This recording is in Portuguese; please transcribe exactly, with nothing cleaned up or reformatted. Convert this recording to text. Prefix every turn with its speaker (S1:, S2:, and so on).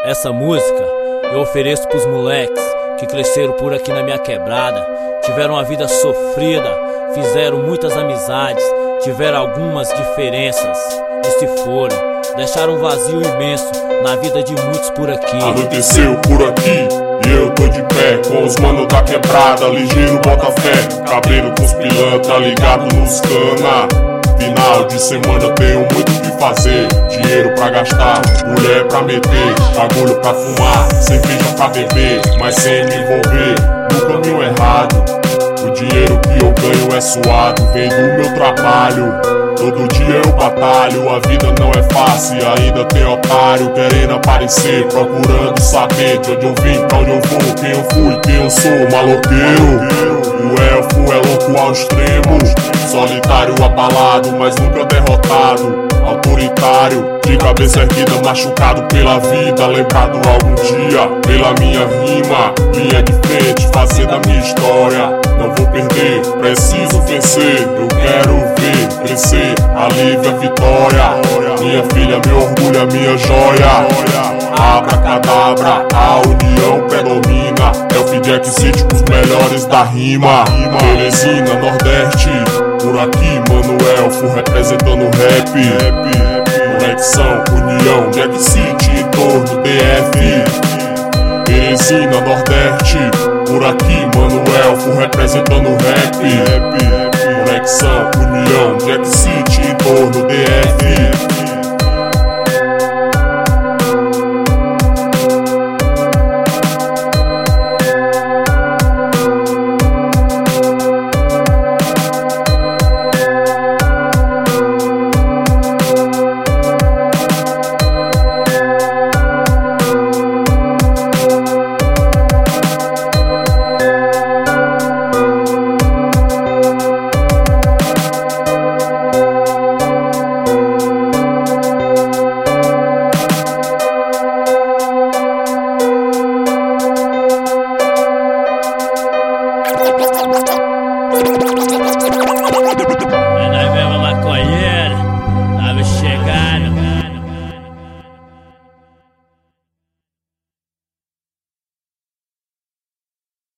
S1: Essa música eu ofereço pros moleques que cresceram por aqui na minha quebrada, tiveram uma vida sofrida, fizeram muitas amizades, tiveram algumas diferenças e se foram, deixaram um vazio imenso na vida de muitos por aqui.
S2: Anoiteceu por aqui e eu tô de pé com os manos da quebrada, ligeiro bota fé, cabreiro com os pilantra ligado nos cana. Final de semana tenho muito o que fazer, dinheiro pra gastar, mulher pra meter, bagulho pra fumar, cerveja pra beber, mas sem me envolver no caminho errado. O dinheiro que eu ganho é suado, vem do meu trabalho, todo dia eu batalho, a vida não é fácil, ainda tem otário querendo aparecer, procurando saber de onde eu vim, pra onde eu vou, quem eu fui, quem eu sou, maloqueiro. O elfo é louco ao extremo, solitário abalado, mas nunca derrotado, autoritário, de cabeça erguida, machucado pela vida, lembrado algum dia pela minha rima, linha de frente, fazendo a minha história. Não vou perder, preciso vencer, eu quero ver crescer, alívio a vitória. Minha filha, meu orgulho, a minha joia. Abracadabra, a união predomina, é o Jack City, os melhores da rima. Teresina, Nordeste, por aqui, Mano Elfo representando o rap. Conexão, união, Jack City, em torno D F. Teresina, Nordeste, por aqui, Mano Elfo representando o rap. Conexão, união, Jack City.